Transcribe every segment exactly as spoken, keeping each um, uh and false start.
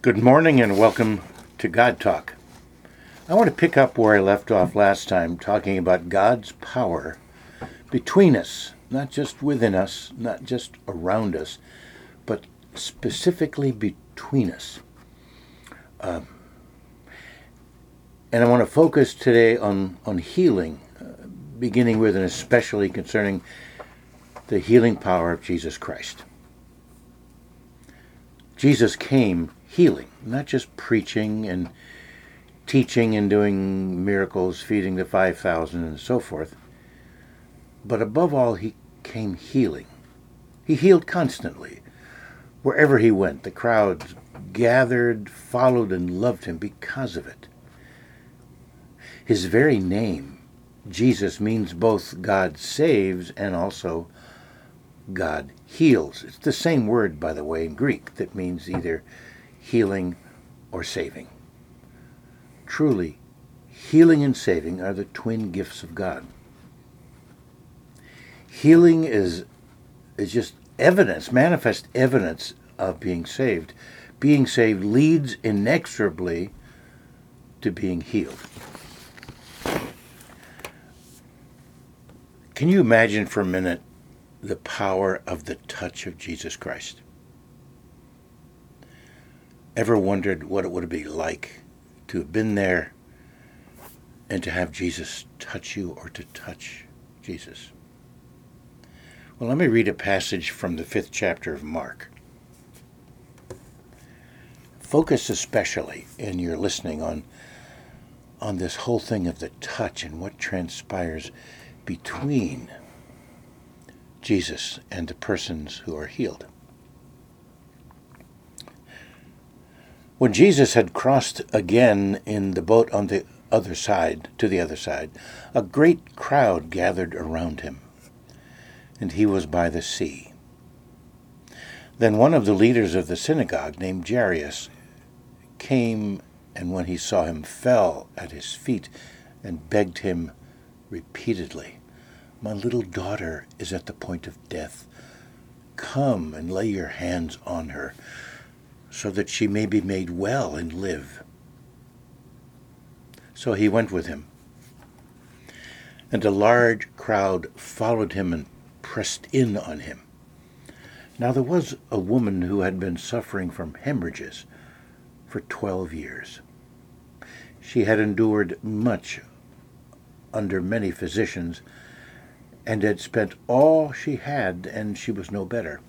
Good morning and welcome to God Talk. I want to pick up where I left off last time, talking about God's power between us, not just within us, not just around us, but specifically between us. Uh, and I want to focus today on, on healing, uh, beginning with and especially concerning the healing power of Jesus Christ. Jesus came healing, not just preaching and teaching and doing miracles, feeding the five thousand and so forth, but above all, he came healing. He healed constantly. Wherever he went, the crowds gathered, followed, and loved him because of it. His very name, Jesus, means both God saves and also God heals. It's the same word, by the way, in Greek that means either healing or saving. Truly, healing and saving are the twin gifts of God. Healing is, is just evidence, manifest evidence of being saved. Being saved leads inexorably to being healed. Can you imagine for a minute the power of the touch of Jesus Christ? Ever wondered what it would be like to have been there and to have Jesus touch you, or to touch Jesus? Well, let me read a passage from the fifth chapter of Mark. Focus especially in your listening on, on this whole thing of the touch and what transpires between Jesus and the persons who are healed. When Jesus had crossed again in the boat on the other side, to the other side, a great crowd gathered around him, and he was by the sea. Then one of the leaders of the synagogue, named Jairus, came, and when he saw him, fell at his feet and begged him repeatedly, "My little daughter is at the point of death. Come and lay your hands on her, so that she may be made well and live." So he went with him, and a large crowd followed him and pressed in on him. Now there was a woman who had been suffering from hemorrhages for twelve years. She had endured much under many physicians, and had spent all she had, and she was no better,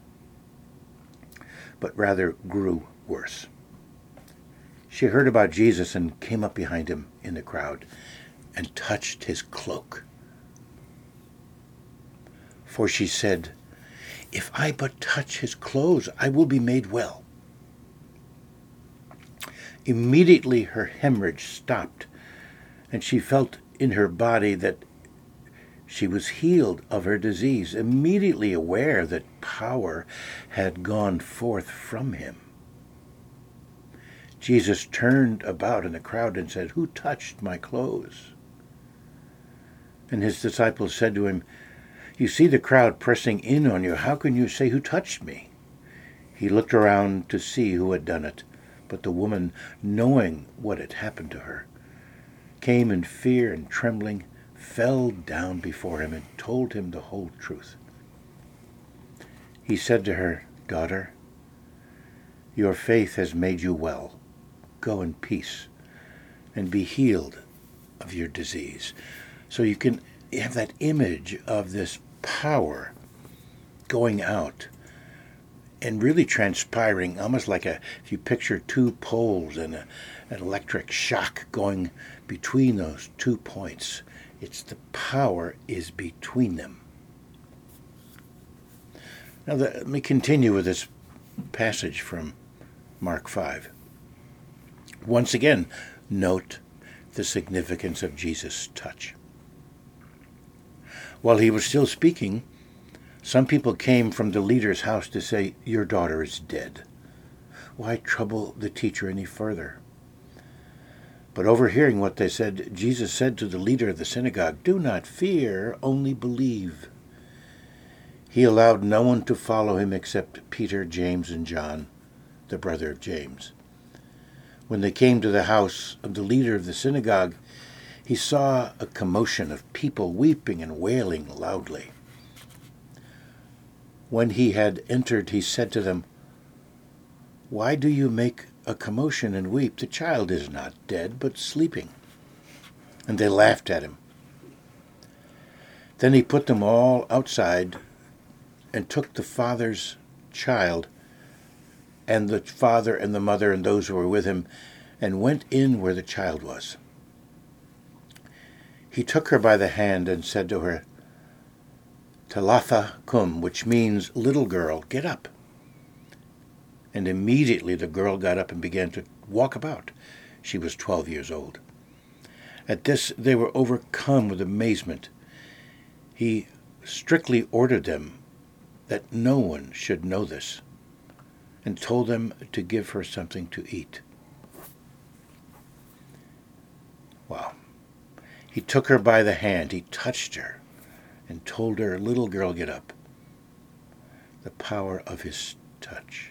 but rather grew worse. She heard about Jesus and came up behind him in the crowd and touched his cloak. For she said, "If I but touch his clothes, I will be made well." Immediately her hemorrhage stopped, and she felt in her body that she was healed of her disease, immediately aware that power had gone forth from him. Jesus turned about in the crowd and said, "Who touched my clothes?" And his disciples said to him, "You see the crowd pressing in on you. How can you say, 'Who touched me?'" He looked around to see who had done it, but the woman, knowing what had happened to her, came in fear and trembling, fell down before him, and told him the whole truth. He said to her, "Daughter, your faith has made you well. Go in peace and be healed of your disease." So you can have that image of this power going out and really transpiring, almost like a, if you picture two poles and a, an electric shock going between those two points. It's the power is between them. Now the, let me continue with this passage from Mark five. Once again, note the significance of Jesus' touch. While he was still speaking, some people came from the leader's house to say, "Your daughter is dead. Why trouble the teacher any further?" But overhearing what they said, Jesus said to the leader of the synagogue, "Do not fear, only believe." He allowed no one to follow him except Peter, James, and John, the brother of James. When they came to the house of the leader of the synagogue, he saw a commotion of people weeping and wailing loudly. When he had entered, he said to them, "Why do you make a commotion and weep? The child is not dead, but sleeping." And they laughed at him. Then he put them all outside and took the father's child and the father and the mother and those who were with him and went in where the child was. He took her by the hand and said to her, "Talitha cum," which means, "Little girl, get up." And immediately the girl got up and began to walk about. She was twelve years old. At this they were overcome with amazement. He strictly ordered them that no one should know this, and told them to give her something to eat. Wow. He took her by the hand, he touched her, and told her, "Little girl, get up." The power of his touch.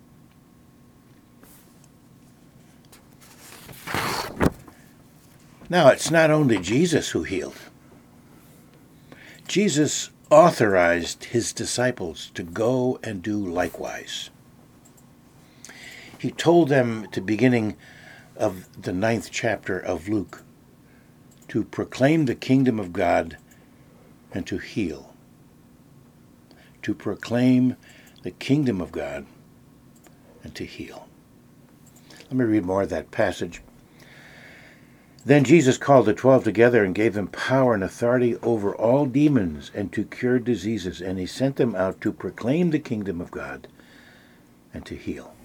Now, it's not only Jesus who healed. Jesus authorized his disciples to go and do likewise. He told them at the beginning of the ninth chapter of Luke to proclaim the kingdom of God and to heal. To proclaim the kingdom of God and to heal. Let me read more of that passage. Then Jesus called the twelve together and gave them power and authority over all demons and to cure diseases, and he sent them out to proclaim the kingdom of God and to heal.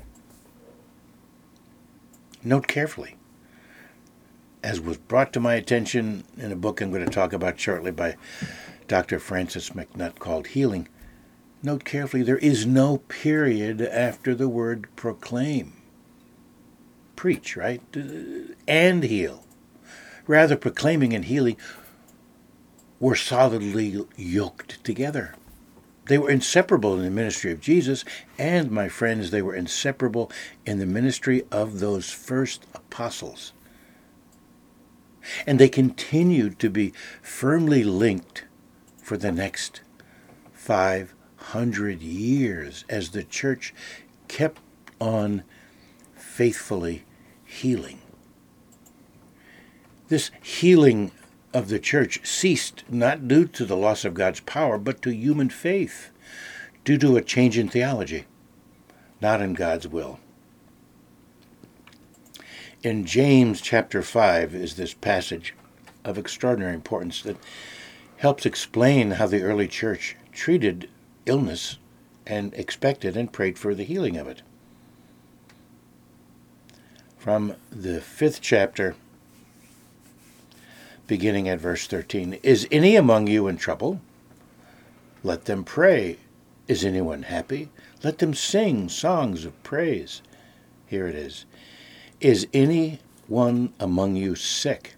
Note carefully, as was brought to my attention in a book I'm going to talk about shortly by Doctor Francis McNutt called Healing, note carefully, there is no period after the word proclaim. Preach, right? And heal. Rather, proclaiming and healing were solidly yoked together. They were inseparable in the ministry of Jesus, and, my friends, they were inseparable in the ministry of those first apostles. And they continued to be firmly linked for the next five hundred years as the church kept on faithfully healing. This healing of the church ceased not due to the loss of God's power, but to human faith, due to a change in theology, not in God's will. In James chapter five is this passage of extraordinary importance that helps explain how the early church treated illness and expected and prayed for the healing of it. From the fifth chapter, beginning at verse thirteen, "Is any among you in trouble? Let them pray. Is anyone happy? Let them sing songs of praise." Here it is. "Is any one among you sick?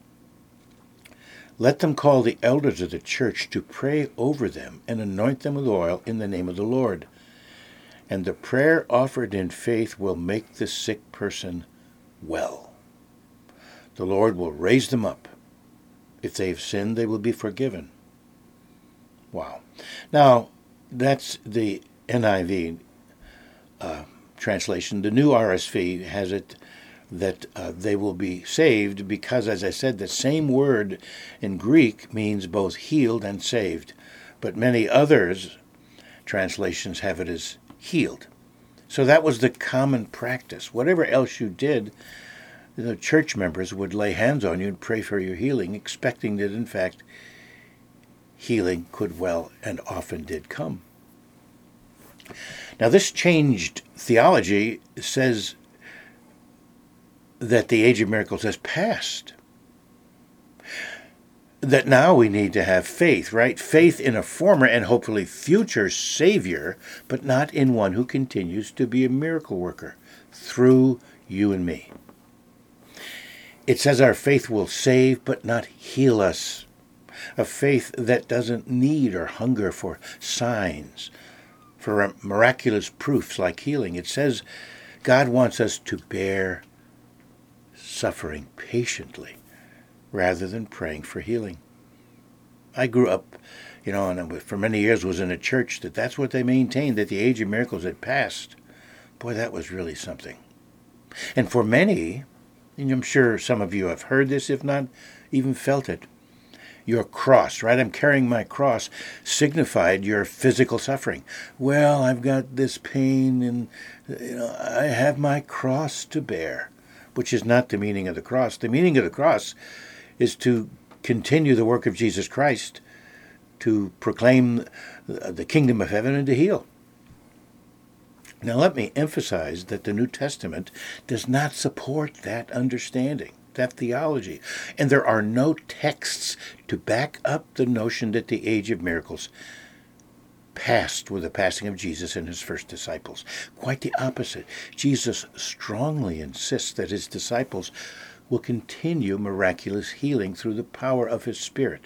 Let them call the elders of the church to pray over them and anoint them with oil in the name of the Lord. And the prayer offered in faith will make the sick person well. The Lord will raise them up. If they've sinned, they will be forgiven." Wow. Now, that's the N I V uh, translation. The new R S V has it that uh, they will be saved because, as I said, the same word in Greek means both healed and saved. But many others translations have it as healed. So that was the common practice. Whatever else you did, the church members would lay hands on you and pray for your healing, expecting that, in fact, healing could well and often did come. Now, this changed theology says that the age of miracles has passed. That now we need to have faith, right? Faith in a former and hopefully future Savior, but not in one who continues to be a miracle worker through you and me. It says our faith will save but not heal us. A faith that doesn't need or hunger for signs, for miraculous proofs like healing. It says God wants us to bear suffering patiently rather than praying for healing. I grew up, you know, and for many years was in a church that that's what they maintained, that the age of miracles had passed. Boy, that was really something. And for many, and I'm sure some of you have heard this, if not even felt it, your cross, right? I'm carrying my cross, signified your physical suffering. Well, I've got this pain and, you know, I have my cross to bear, which is not the meaning of the cross. The meaning of the cross is to continue the work of Jesus Christ, to proclaim the kingdom of heaven and to heal. Now let me emphasize that the New Testament does not support that understanding, that theology. And there are no texts to back up the notion that the age of miracles passed with the passing of Jesus and his first disciples. Quite the opposite. Jesus strongly insists that his disciples will continue miraculous healing through the power of his Spirit.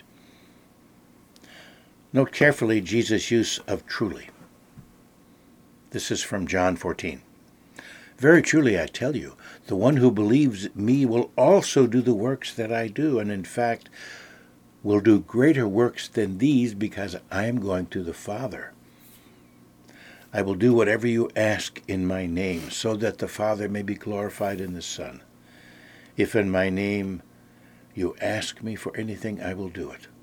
Note carefully Jesus' use of truly. This is from John fourteen. Very truly I tell you, the one who believes me will also do the works that I do, and in fact will do greater works than these, because I am going to the Father. I will do whatever you ask in my name, so that the Father may be glorified in the Son. If in my name you ask me for anything, I will do it.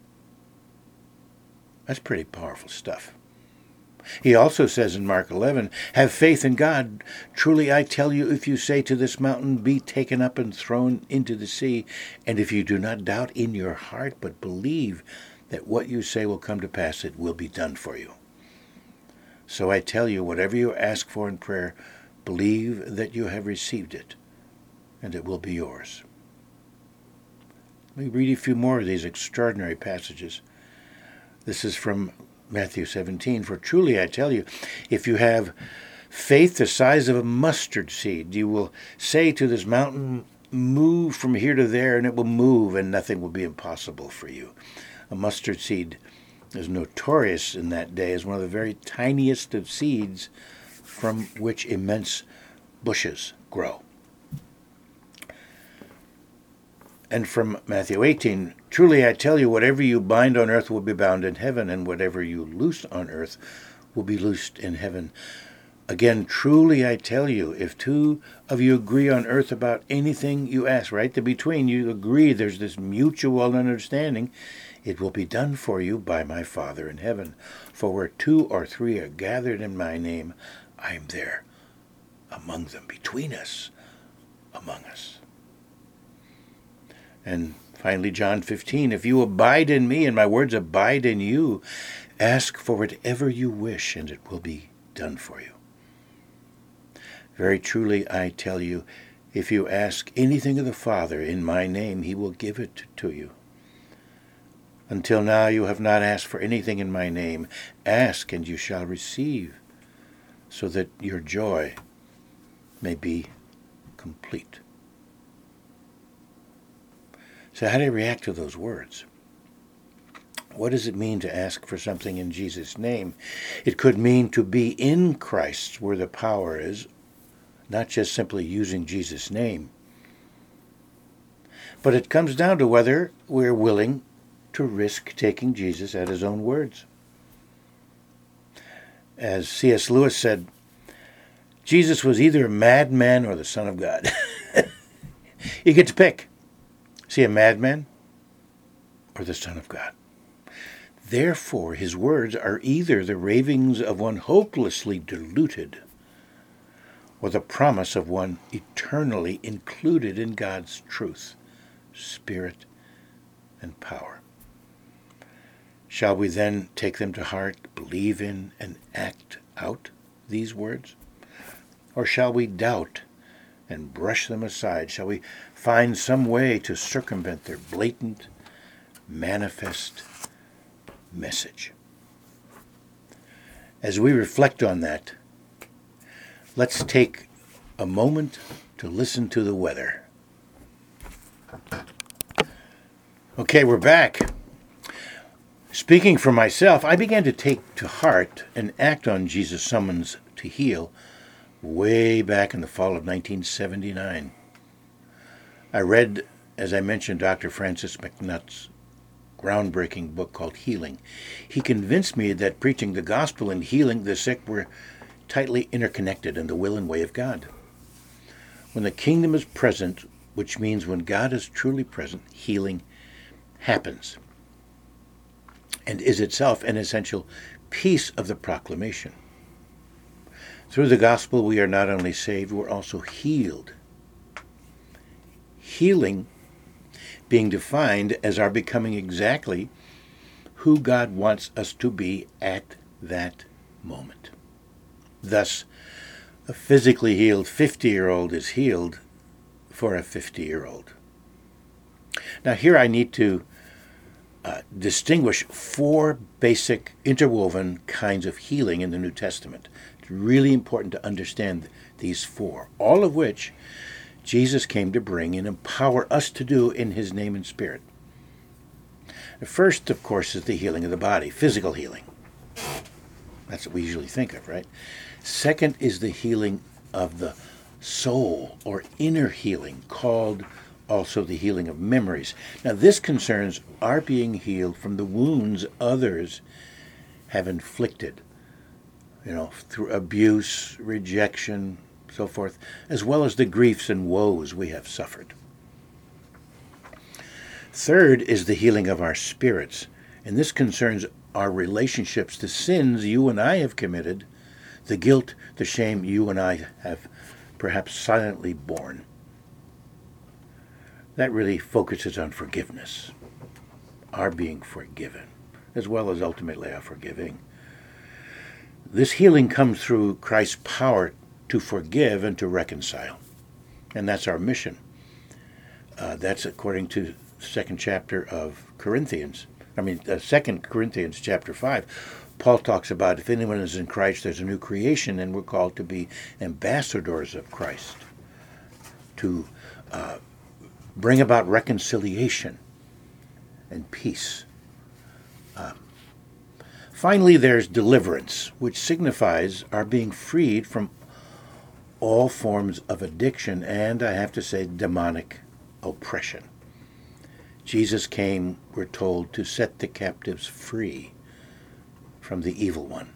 That's pretty powerful stuff. He also says in Mark eleven, have faith in God. Truly I tell you, if you say to this mountain, be taken up and thrown into the sea, and if you do not doubt in your heart, but believe that what you say will come to pass, it will be done for you. So I tell you, whatever you ask for in prayer, believe that you have received it, and it will be yours. Let me read a few more of these extraordinary passages. This is from Matthew seventeen. For truly I tell you, if you have faith the size of a mustard seed, you will say to this mountain, move from here to there, and it will move, and nothing will be impossible for you. A mustard seed is notorious in that day as one of the very tiniest of seeds from which immense bushes grow. And from Matthew eighteen, truly I tell you, whatever you bind on earth will be bound in heaven, and whatever you loose on earth will be loosed in heaven. Again, truly I tell you, if two of you agree on earth about anything you ask, right, the between you agree, there's this mutual understanding, it will be done for you by my Father in heaven. For where two or three are gathered in my name, I am there among them, between us, among us. And finally, John fifteen, if you abide in me and my words abide in you, ask for whatever you wish, and it will be done for you. Very truly, I tell you, if you ask anything of the Father in my name, he will give it to you. Until now you have not asked for anything in my name. Ask, and you shall receive, so that your joy may be complete. So how do you react to those words? What does it mean to ask for something in Jesus' name? It could mean to be in Christ, where the power is, not just simply using Jesus' name. But it comes down to whether we're willing to risk taking Jesus at his own words. As C S Lewis said, Jesus was either a madman or the Son of God. You get to pick. Is he a madman or the Son of God? Therefore, his words are either the ravings of one hopelessly deluded or the promise of one eternally included in God's truth, spirit, and power. Shall we then take them to heart, believe in, and act out these words? Or shall we doubt and brush them aside? Shall we find some way to circumvent their blatant, manifest message? As we reflect on that, let's take a moment to listen to the weather. Okay, we're back. Speaking for myself, I began to take to heart and act on Jesus' summons to heal way back in the fall of nineteen seventy-nine. I read, as I mentioned, Doctor Francis McNutt's groundbreaking book called Healing. He convinced me that preaching the gospel and healing the sick were tightly interconnected in the will and way of God. When the kingdom is present, which means when God is truly present, healing happens and is itself an essential piece of the proclamation. Through the gospel, we are not only saved, we're also healed. Healing being defined as our becoming exactly who God wants us to be at that moment. Thus, a physically healed fifty-year-old is healed for a fifty-year-old. Now here I need to uh, distinguish four basic interwoven kinds of healing in the New Testament. It's really important to understand these four, all of which Jesus came to bring and empower us to do in his name and spirit. The first, of course, is the healing of the body, physical healing. That's what we usually think of, right? Second is the healing of the soul, or inner healing, called also the healing of memories. Now, this concerns our being healed from the wounds others have inflicted, you know, through abuse, rejection, so forth, as well as the griefs and woes we have suffered. Third is the healing of our spirits, and this concerns our relationships, the sins you and I have committed, the guilt, the shame you and I have perhaps silently borne. That really focuses on forgiveness, our being forgiven, as well as ultimately our forgiving. This healing comes through Christ's power to forgive and to reconcile. And that's our mission. Uh, that's according to the second chapter of Corinthians. I mean, uh, Second Corinthians chapter five. Paul talks about if anyone is in Christ, there's a new creation, and we're called to be ambassadors of Christ, to uh, bring about reconciliation and peace. Uh, finally, there's deliverance, which signifies our being freed from all forms of addiction and, I have to say, demonic oppression. Jesus came, we're told, to set the captives free from the evil one.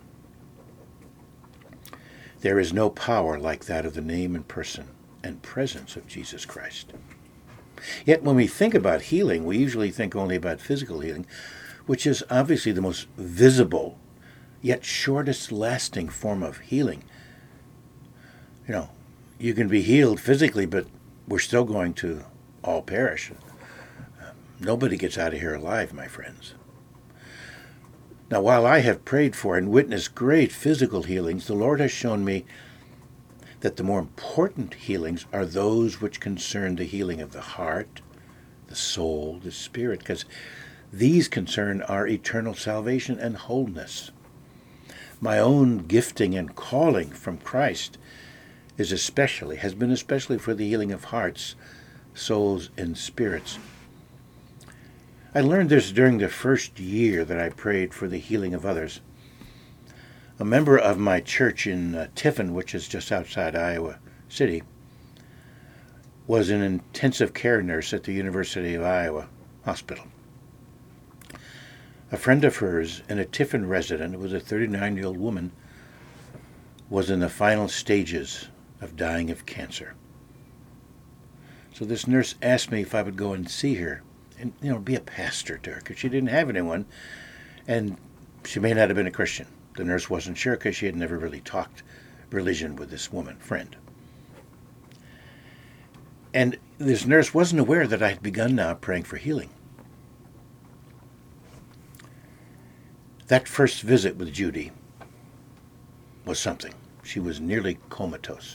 There is no power like that of the name and person and presence of Jesus Christ. Yet when we think about healing, we usually think only about physical healing, which is obviously the most visible, yet shortest lasting form of healing. You know, you can be healed physically, but we're still going to all perish. Uh, nobody gets out of here alive, my friends. Now, while I have prayed for and witnessed great physical healings, the Lord has shown me that the more important healings are those which concern the healing of the heart, the soul, the spirit, because these concern our eternal salvation and wholeness. My own gifting and calling from Christ is especially, has been especially for the healing of hearts, souls, and spirits. I learned this during the first year that I prayed for the healing of others. A member of my church in uh, Tiffin, which is just outside Iowa City, was an intensive care nurse at the University of Iowa Hospital. A friend of hers and a Tiffin resident, who was a thirty-nine-year-old woman, was in the final stages of dying of cancer. So this nurse asked me if I would go and see her and, you know, be a pastor to her, because she didn't have anyone, and she may not have been a Christian. The nurse wasn't sure because she had never really talked religion with this woman, friend. And this nurse wasn't aware that I had begun now praying for healing. That first visit with Judy was something. She was nearly comatose.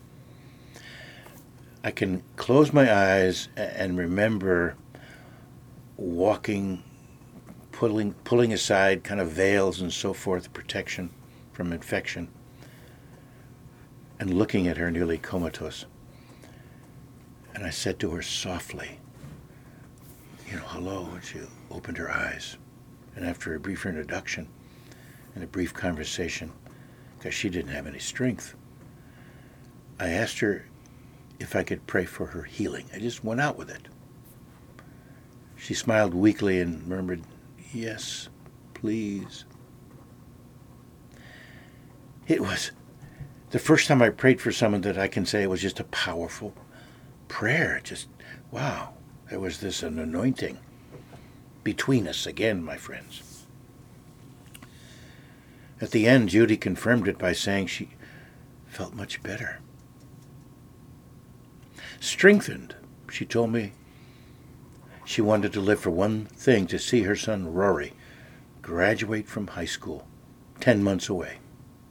I can close my eyes and remember walking, pulling, pulling aside kind of veils and so forth, protection from infection, and looking at her nearly comatose. And I said to her softly, you know, hello, and she opened her eyes. And after a brief introduction and a brief conversation, because she didn't have any strength, I asked her if I could pray for her healing. I just went out with it. She smiled weakly and murmured, "Yes, please." It was the first time I prayed for someone that I can say it was just a powerful prayer. Just, wow, there was this an anointing between us again, my friends. At the end, Judy confirmed it by saying she felt much better. Strengthened, she told me she wanted to live for one thing, to see her son Rory graduate from high school, ten months away.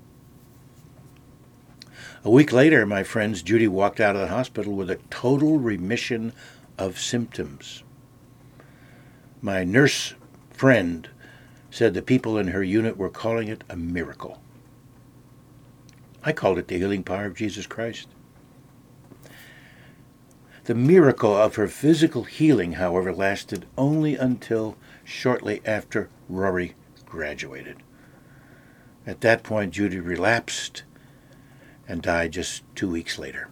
A week later, my friends, Judy walked out of the hospital with a total remission of symptoms. My nurse friend said the people in her unit were calling it a miracle. I called it the healing power of Jesus Christ. The miracle of her physical healing, however, lasted only until shortly after Rory graduated. At that point, Judy relapsed and died just two weeks later.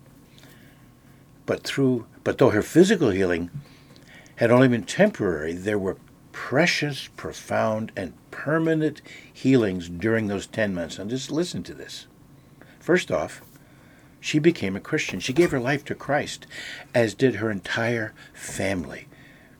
But through, but though her physical healing had only been temporary, there were precious, profound, and permanent healings during those ten months. And just listen to this. First off, she became a Christian. She gave her life to Christ, as did her entire family.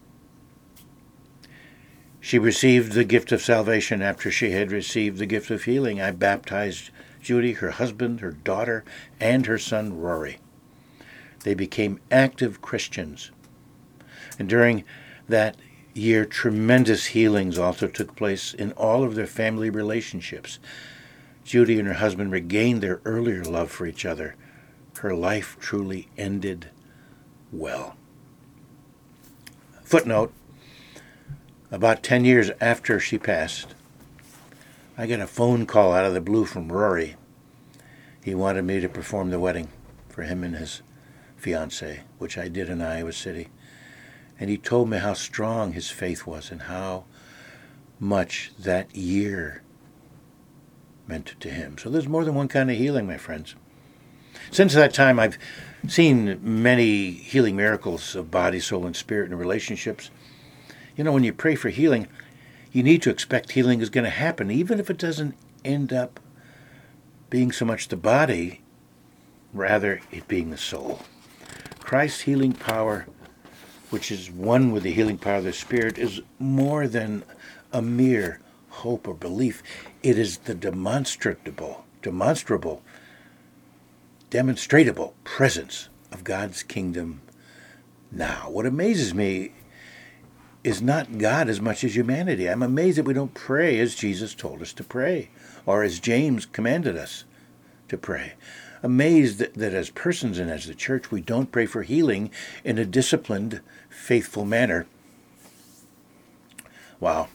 She received the gift of salvation after she had received the gift of healing. I baptized Judy, her husband, her daughter, and her son Rory. They became active Christians. And during that year, tremendous healings also took place in all of their family relationships. Judy and her husband regained their earlier love for each other. Her life truly ended well. Footnote, about ten years after she passed, I got a phone call out of the blue from Rory. He wanted me to perform the wedding for him and his fiancée, which I did in Iowa City. And he told me how strong his faith was and how much that year meant to him. So there's more than one kind of healing, my friends. Since that time, I've seen many healing miracles of body, soul, and spirit in relationships. You know, when you pray for healing, you need to expect healing is going to happen, even if it doesn't end up being so much the body, rather it being the soul. Christ's healing power, which is one with the healing power of the Spirit, is more than a mere hope or belief. It is the demonstrable, demonstrable, demonstratable presence of God's kingdom now. What amazes me is not God as much as humanity. I'm amazed that we don't pray as Jesus told us to pray, or as James commanded us to pray. Amazed that, that as persons and as the church, we don't pray for healing in a disciplined, faithful manner. Wow.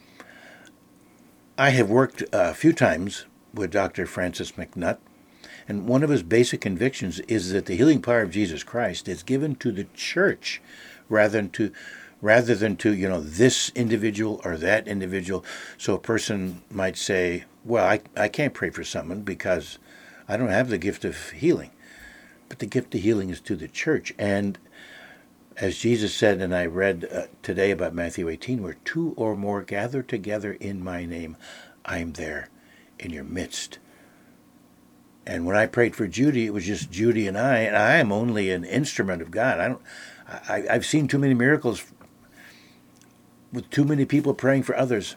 I have worked a few times with Doctor Francis McNutt, and one of his basic convictions is that the healing power of Jesus Christ is given to the church rather than to rather than to, you know, this individual or that individual. So a person might say, well, I, I can't pray for someone because I don't have the gift of healing. But the gift of healing is to the church. And as Jesus said, and I read uh, today about Matthew eighteen, where two or more gather together in my name, I am there in your midst. And when I prayed for Judy, it was just Judy and I, and I am only an instrument of God. I don't, I, I've seen too many miracles with too many people praying for others.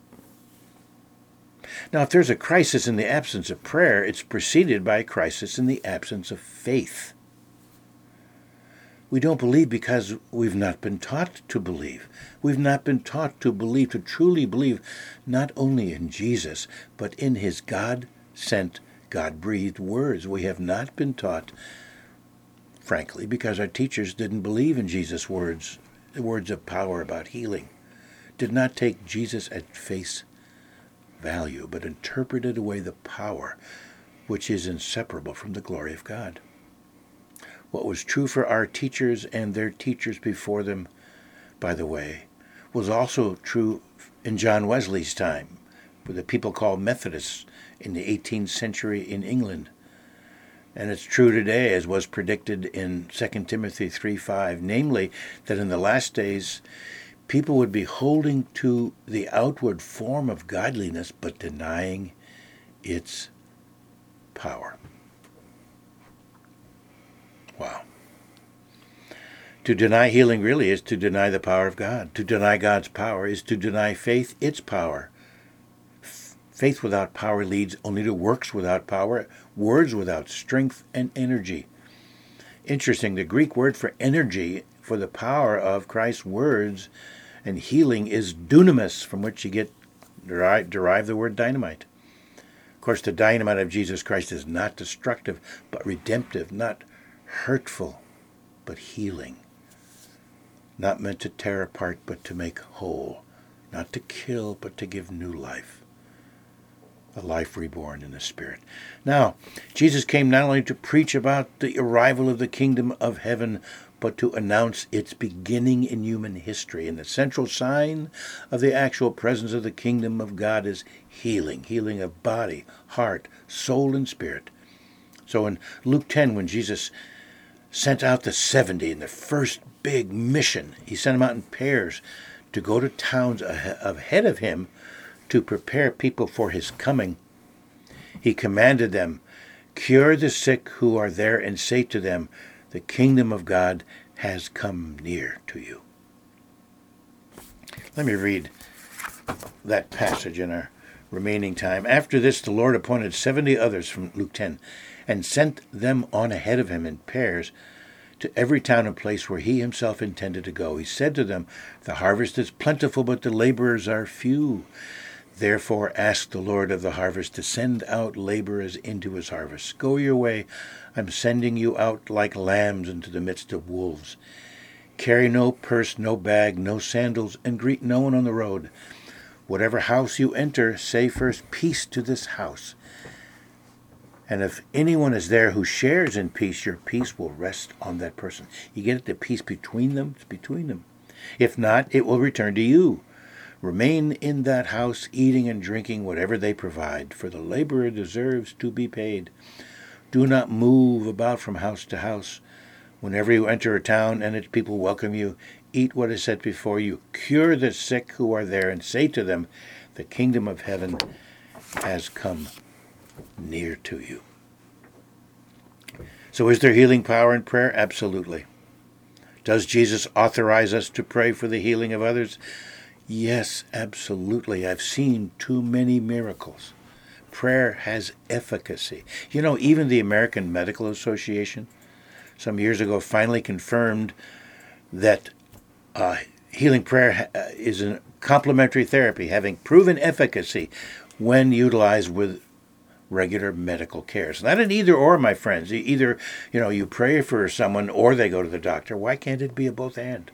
Now, if there's a crisis in the absence of prayer, it's preceded by a crisis in the absence of faith. We don't believe because we've not been taught to believe. We've not been taught to believe, to truly believe, not only in Jesus, but in his God-sent, God-breathed words. We have not been taught, frankly, because our teachers didn't believe in Jesus' words, the words of power about healing, did not take Jesus at face value, but interpreted away the power which is inseparable from the glory of God. What was true for our teachers and their teachers before them, by the way, was also true in John Wesley's time, with the people called Methodists in the eighteenth century in England. And it's true today, as was predicted in Second Timothy three five, namely, that in the last days, people would be holding to the outward form of godliness, but denying its power. Wow. To deny healing really is to deny the power of God. To deny God's power is to deny faith its power. Faith without power leads only to works without power, words without strength and energy. Interesting, the Greek word for energy, for the power of Christ's words and healing, is dunamis, from which you get derive, derive the word dynamite. Of course, the dynamite of Jesus Christ is not destructive, but redemptive, not hurtful, but healing. Not meant to tear apart, but to make whole. Not to kill, but to give new life. A life reborn in the Spirit. Now, Jesus came not only to preach about the arrival of the kingdom of heaven, but to announce its beginning in human history. And the central sign of the actual presence of the kingdom of God is healing. Healing of body, heart, soul, and spirit. So in Luke ten, when Jesus sent out the seventy in the first big mission, he sent them out in pairs to go to towns ahead of him to prepare people for his coming. He commanded them, cure the sick who are there and say to them, the kingdom of God has come near to you. Let me read that passage in our remaining time. After this, the Lord appointed seventy others from Luke ten and sent them on ahead of him in pairs to every town and place where he himself intended to go. He said to them, the harvest is plentiful, but the laborers are few. Therefore ask the Lord of the harvest to send out laborers into his harvest. Go your way. I'm sending you out like lambs into the midst of wolves. Carry no purse, no bag, no sandals, and greet no one on the road. Whatever house you enter, say first, peace to this house. And if anyone is there who shares in peace, your peace will rest on that person. You get it, the peace between them? It's between them. If not, it will return to you. Remain in that house, eating and drinking whatever they provide, for the laborer deserves to be paid. Do not move about from house to house. Whenever you enter a town and its people welcome you, eat what is set before you. Cure the sick who are there, and say to them, the kingdom of heaven has come near to you. So is there healing power in prayer? Absolutely. Does Jesus authorize us to pray for the healing of others? Yes, absolutely. I've seen too many miracles. Prayer has efficacy. You know, even the American Medical Association some years ago finally confirmed that uh, healing prayer is a complementary therapy, having proven efficacy when utilized with regular medical care. It's not an either or, my friends. Either, you know, you pray for someone or they go to the doctor. Why can't it be a both and?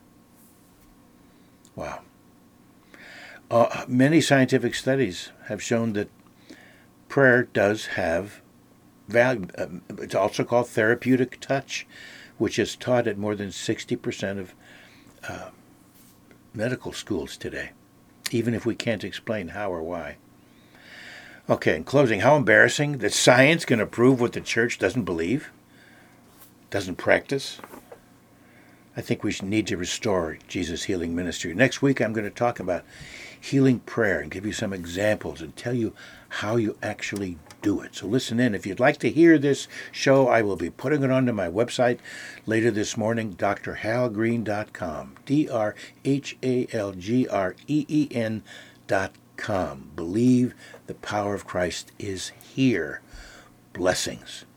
Wow. Uh, many scientific studies have shown that prayer does have value. Uh, it's also called therapeutic touch, which is taught at more than sixty percent of uh, medical schools today, even if we can't explain how or why. Okay, in closing, how embarrassing that science can approve what the church doesn't believe, doesn't practice. I think we should need to restore Jesus' healing ministry. Next week, I'm going to talk about healing prayer and give you some examples and tell you how you actually do it. So listen in. If you'd like to hear this show, I will be putting it onto my website later this morning, d r hal green dot com, D R H A L G R E E N dot com. Believe the power of Christ is here. Blessings.